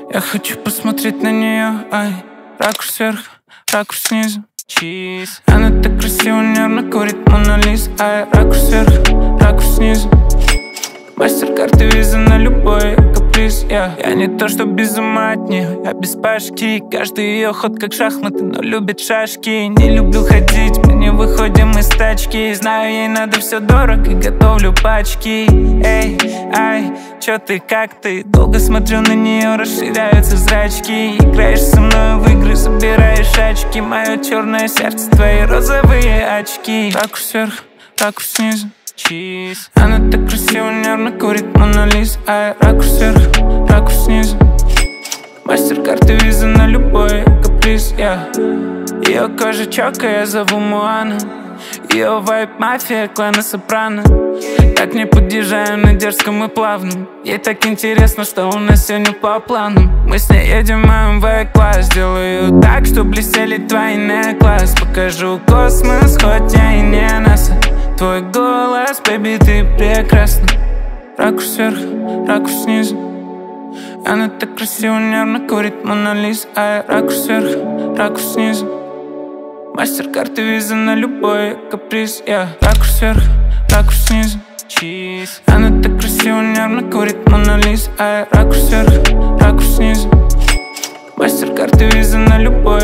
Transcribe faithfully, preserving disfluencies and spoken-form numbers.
Я хочу посмотреть на нее, ай. Ракурс сверху, ракурс снизу. Чиз. Она так красиво, нервно курит Мона Лиза, ай. Ракурс сверху, ракурс снизу. Мастер-карты, виза на любой каприз, yeah. Я не то что без ума от нее, я без пашки. Каждый ее ход как шахматы, но любит шашки. Не люблю ходить, мы не выходим из тачки. Знаю, ей надо все дорого, готовлю пачки. Эй, ай, чё ты, как ты? Долго смотрю на нее, расширяются зрачки. Играешь со мной в игры, забираешь очки. Мое черное сердце, твои розовые очки. Ракурс сверху, ракурс снизу. Чиз. Она так красиво, нервно курит Мона Лиза, ай. Ракурс сверху, ракурс снизу. Мастер-карты, виза на любой каприз, yeah. Ее кожа чока, я зову Муана. Ее вайб мафия, клана Сопрано. Так не подъезжаем на дерзком и плавном. Ей так интересно, что у нас сегодня по планам. Мы с ней едем в эм вэ класс. Делаю так, что блестели твои некласс. Покажу космос, хоть я и не НАСА. Твой голос, бэби, ты прекрасна. Ракурс сверху, ракурс снизу. Она так красиво, нервно курит Мона Лиза, ай. Ракурс сверху, ракурс снизу. Мастер-карты, виза на любой каприз, yeah. Ракурс сверху, ракурс снизу. Чиз. Она так красиво, нервно курит Мона Лиза, ай. Ракурс сверху, ракурс снизу. Мастер-карты, виза на любой